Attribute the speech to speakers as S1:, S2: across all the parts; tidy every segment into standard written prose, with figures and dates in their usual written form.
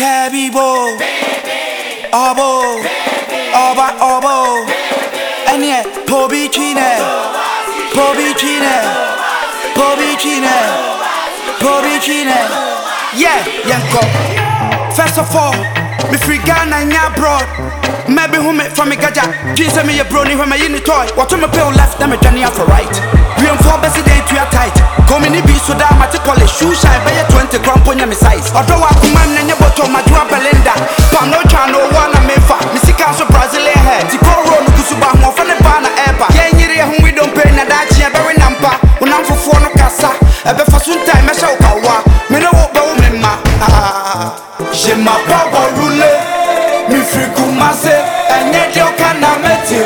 S1: Kabibo, Obo, Obo, and yet Pobi Kine, yeah, Yanko. First of all, me free Ghana and ya broad. Maybe who met from me gaja. Please send me a brownie when my unit toy. What on my pill left, then me journey out for right. We on 4 best day to your tight. Come in the beast so that my polish shoe shine by 20 gram on your size. Although I come and your bottom, my drop Belinda. Pam no channel one and me fa. Missy council Brazilian head. Tikoro no kusuba more from the banner ever. Yeah, who we don't pay na that chia very number. When I'm for no casa. Ebe for some time, I shall power. Me no walk by women ma. Je m'appelle roulé. Mi friku mase. Enye dio kana mete.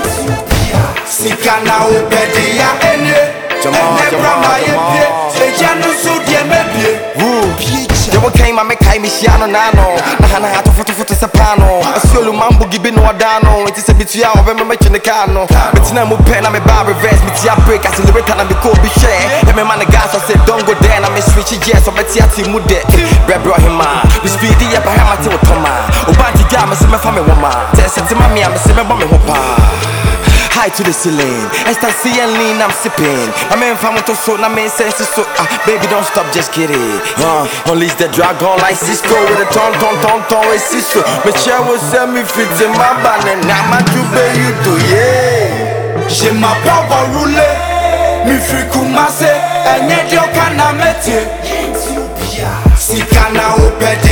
S1: Sikana obedi ya enye. Ene brama yepye. Ejanu su die mebye.
S2: Yo came I make me shiano nano. Nahana hatu futu sapano. Asulu mambo gibi no adano. It is a bit ya over me in the cano. But now mo pen I me bar reverse. Me tia break as the return and be cold be share. And me man the gas I said don't go there. I me switch it yes. So me tia ti mude. Bread brought him man. We speedy up I have my tea with Toma. Obanti ga me see me family woman. Test to mommy I me see me bomb me hopa. High to the ceiling, ecstasy and lean, I'm sipping. I'm in fam to so, na main sense so. Baby, don't stop, just get it. Unleash the dragon like Cisco with a ton, it's Cisco. My chair will send me fit in my band and now my jube you do, yeah.
S1: Je m'appelle roulé, mi friku mase, enye dio kana mete. Si kana opede.